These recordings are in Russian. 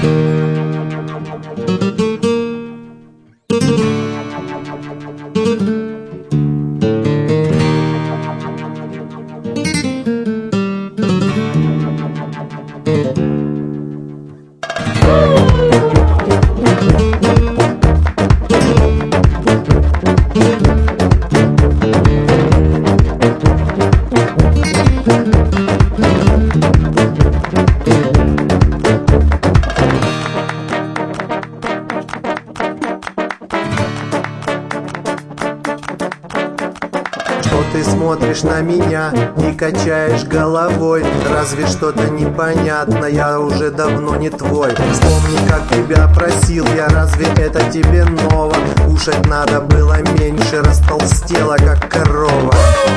Ты смотришь на меня и качаешь головой. Разве что-то непонятно, я уже давно не твой. Вспомни, как тебя просил я, разве это тебе ново? Кушать надо было меньше, растолстела, как корова.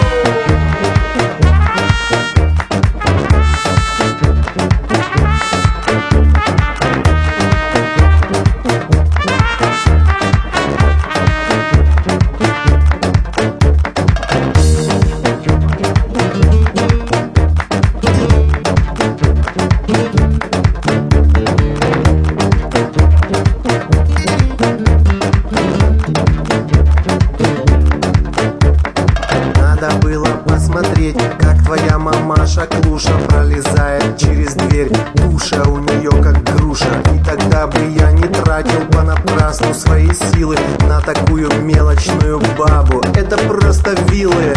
Посмотреть, как твоя мамаша Клуша пролезает через дверь. Душа у нее как груша. И тогда бы я не тратил понапрасну свои силы на такую мелочную бабу. Это просто вилы.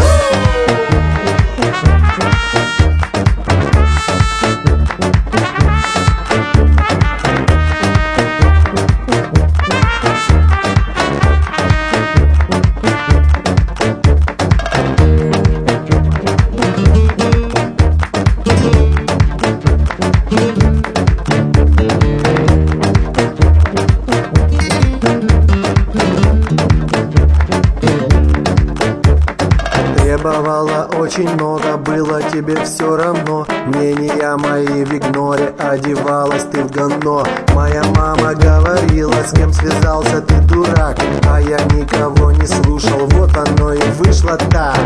Требовала очень много, было тебе все равно. Мнения мои в игноре, одевалась ты в говно. Моя мама говорила, с кем связался ты, дурак. А я никого не слушал, вот оно и вышло так.